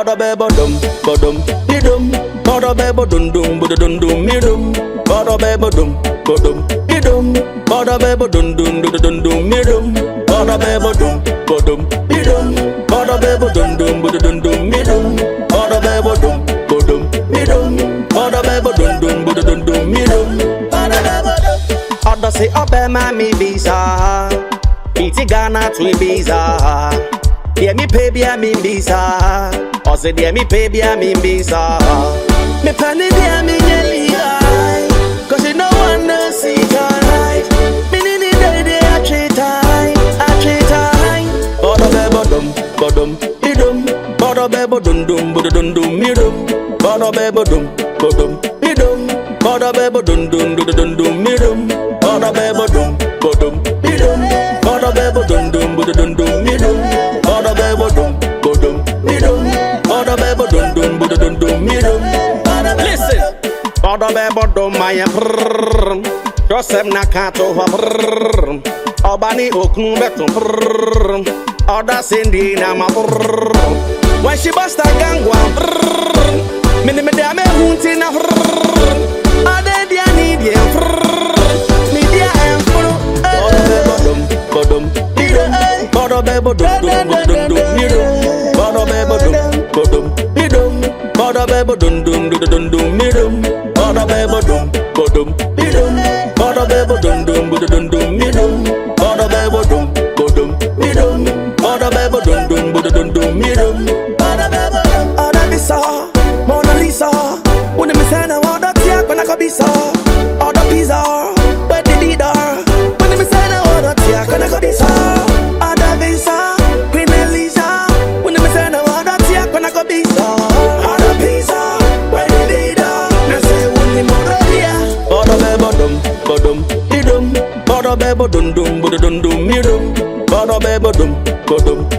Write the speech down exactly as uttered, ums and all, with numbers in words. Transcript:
Bada be badum, badum, idum. Bada be badum, dum, badum, dum, idum. Bada be badum, badum, idum. Bada be badum, dum, badum, dum, idum. Bada be badum, badum, idum. Bada be badum, dum, badum, dum, idum. Bada be badum, badum, idum. Bada be badum, dum, badum, dum, idum. Bada be badum. Oda say obe mami visa. Iti Ghana to Ibiza. Dear me pay be a me visa. Or say dear me pay be a me visa. Me penny dear me jelly high. Cause you know one no see tonight. Me nini day day a treat high. A treat high. Bada be badum, badum, idum. Bada be badum, dum, badum, dum, idum. Bada be badum, badum, idum. Bada be badum, dum, badum, dum, idum. Bada be badum, badum, idum. Bada be badum, dum, badum, dum, idum. Bada be badum, badum, idum. Bada be badum, dum, badum, dum, idum. Listen. Bada be badum, my brrrr. Joseph Nakato brrrr. Obani oknu beto brrrr. Oda Cindy na ma brrrr. When she bust a gang one brrrr. Mini me dame hunti na brrrr. Ade dia ni dia brrrr. Ni dia em furu. Bada be badum, badum, idum. Bada be badum, dum, badum, dum, idum. Bada be badum, badum, idum. Bada be badum, dum, badum, dum, idum. Bada be badum, badum, idum. Bada be badum, dum, badum, dum, idum. Bada be badum, badum, idum. Bada be badum, dum, badum, dum, idum. Bada be badum. Oda bisa, Mona Lisa. When me say na oda tia kona kabisa. Oda pizza, where the leader. When me say na oda tia kona kabisa. Oda visa, Queen Elisa. When me say na oda tia kona kabisa. Oda pizza, where the leader. Na say when me oda tia. Bada be badum, badum, idum. Bada be badum, dum, badum, dum, idum. Bada be badum, badum,